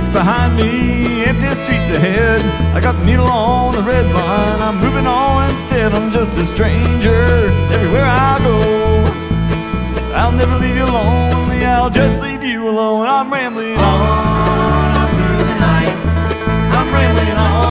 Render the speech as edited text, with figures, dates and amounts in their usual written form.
Lights behind me, empty streets ahead. I got the needle on the red line. I'm moving on instead. I'm just a stranger everywhere I go. I'll never leave you lonely, I'll just leave you alone. I'm rambling on.